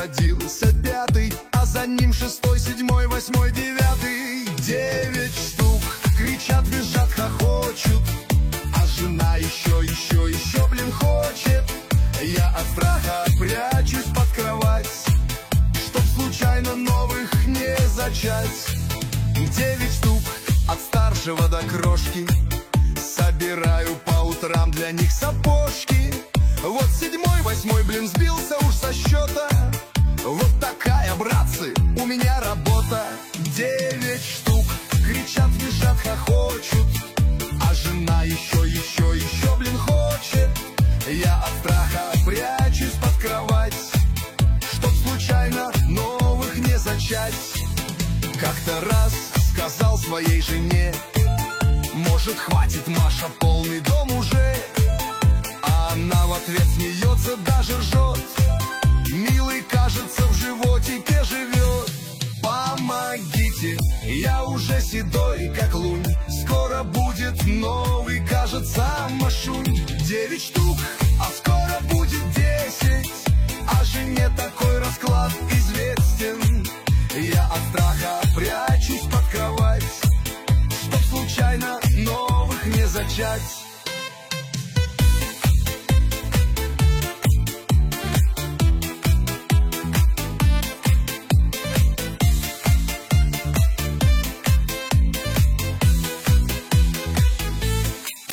родился пятый, а за ним шестой, седьмой, восьмой, девятый. 9 штук кричат, визжат, хохочут, а жена еще, блин, хочет. Я от страха прячусь под кровать, чтоб случайно новых не зачать. 9 штук от старшего до крошки, собираю по утрам для них сапожки. Вот седьмой, восьмой, блин, сбился уж со счета. Вот такая, братцы, у меня работа. 9 штук кричат, визжат, хохочут, а жена еще, блин, хочет. Я от страха прячусь под кровать, чтоб случайно новых не зачать. Как-то раз сказал своей жене: может, хватит, Маша, полный дом уже. А она в ответ смеется, даже ржет: милый, кажется, в животике живет. Помогите, я уже седой, как лунь, скоро будет новый, кажется, Машунь. 9 штук, а скоро будет 10, а жене такой расклад известен. Я от страха прячусь под кровать, чтоб случайно новых не зачать.